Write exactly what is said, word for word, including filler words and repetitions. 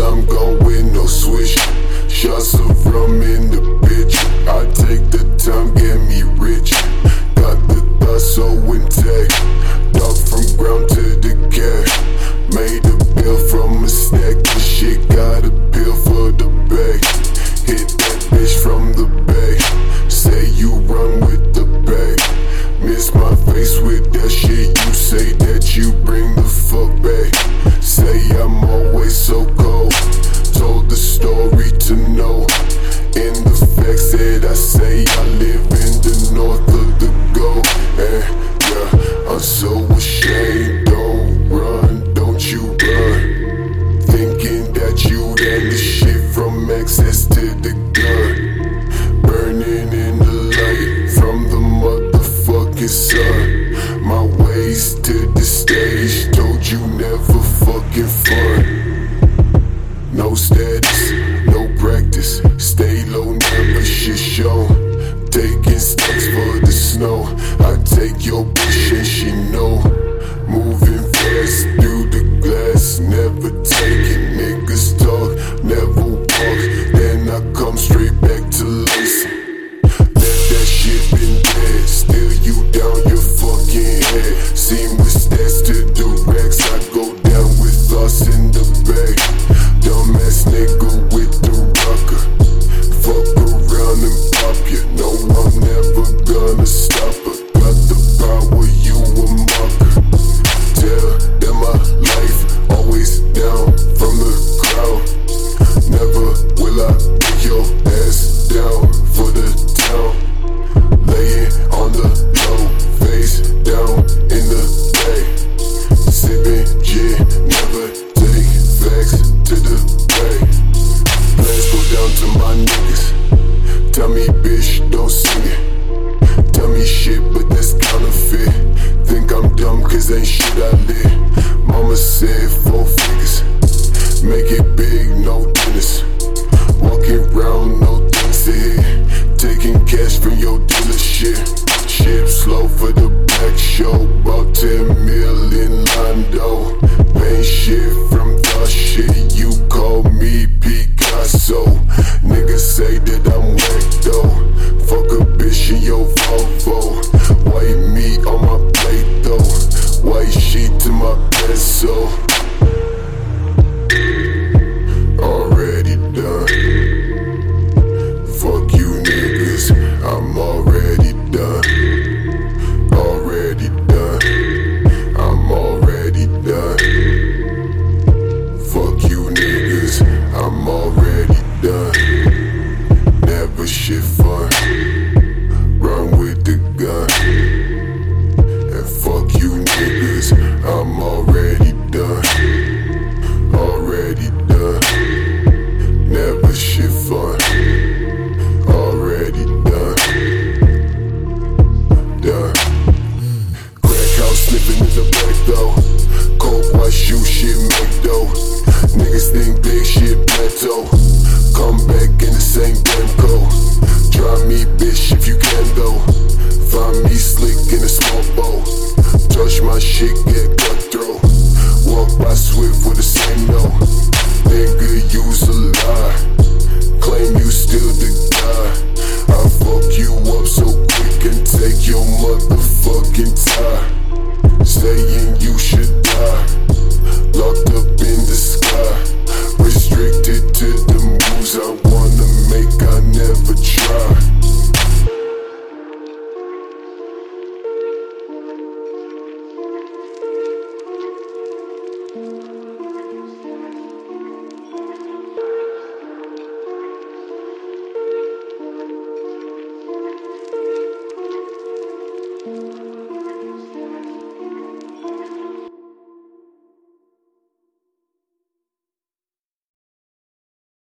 I'm gone with no switch. Shots of rum in the bitch. I take the time, get me rich. Got the thoughts so intact. Dog from ground to the cat. Made a bill from a stack. This shit got a bill for the bag. Hit that bitch from the back. Say you run with the bag. Miss my face with that shit. You say that you bring the fuck back. Say I'm always so cold. Told the story to know. In the facts that I say, I live in the north of the gold. And yeah, I'm so ashamed. Don't run, don't you run. Thinking that you had the shit from access to the gun. Burning in the light from the motherfucking sun. My ways to the stage, told you never fucking fun. No status, no practice, stay low, never shit show. Taking steps for the snow, I take your bitch and she know. Moving fast through the glass, never taking niggas talk, never walk. Then I come straight back to listen. Let that shit been dead, still you down your fucking head. Seen with stats to the racks, I go down with thoughts in the bag. Dumbass nigga with the rocker. Fuck around and pop ya. No, I'm never gonna stop her. Got the power, you a mocker. Tell them my life always down from the crowd. Never will I pick your ass down for the town. Laying on the low, face down in the bay. Sipping gin, never take facts to the bay. Plans go down to my niggas. Tell me bitch, don't sing it. Tell me shit, but that's counterfeit. Think I'm dumb cause ain't shit I lit. Mama said four figures. Make it big, no dinners. Walking round, no things to hit. Taking cash from your dealership. Ship slow for the black show. About ten million Londo. Paint shit from the shit. You call me Picasso. Niggas say that I'm whack though. Fuck a bitch in your Volvo. White meat on my plate though. White sheet to my pencil. Already done. Fuck you niggas, I'm already done. Already done. I'm already done. Fuck you niggas, I'm already done. Never shit fun. Run with the gun. And fuck you niggas, I'm already done. Already done. Never shit fun. Already done. Done. Crack house sniffing in the back though. Coke white shoe shit make dough. Niggas think big shit plateau. Come back in the same damn coat. Try me bitch if you can though. Find me slick in a small boat. Touch my shit, get